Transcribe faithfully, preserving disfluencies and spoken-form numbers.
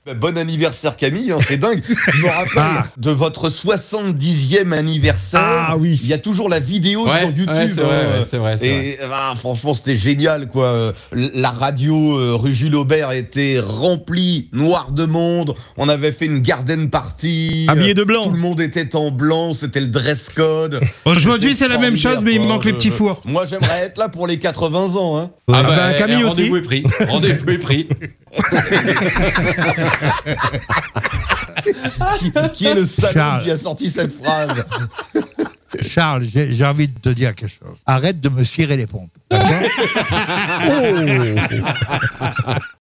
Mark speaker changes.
Speaker 1: Bah, bon anniversaire Camille, hein, c'est dingue. Je me rappelle ah. de votre soixante-dixième anniversaire.
Speaker 2: Ah oui.
Speaker 1: Il y a toujours la vidéo
Speaker 3: ouais,
Speaker 1: sur YouTube.
Speaker 3: Ouais, c'est,
Speaker 1: hein,
Speaker 3: vrai, ouais, c'est vrai. C'est
Speaker 1: et
Speaker 3: vrai.
Speaker 1: bah, franchement, c'était génial, quoi. La radio euh, rue Jules Aubert était remplie, noire de monde. On avait fait une garden party.
Speaker 2: Habillé de blanc.
Speaker 1: Tout le monde était en blanc. C'était le dress code.
Speaker 4: Aujourd'hui, c'est la même chose, mais il me manque les petits fours.
Speaker 1: Moi, j'aimerais être là pour les quatre-vingts ans. Hein.
Speaker 3: Ah bah,
Speaker 2: bah Camille
Speaker 3: eh,
Speaker 2: aussi.
Speaker 3: Rendez-vous est pris. Rendez-vous est pris.
Speaker 1: qui, qui est le salaud
Speaker 2: Charles.
Speaker 1: qui a sorti cette phrase?
Speaker 5: Charles, j'ai, j'ai envie de te dire quelque chose. Arrête de me cirer les pompes. D'accord ?
Speaker 2: Oh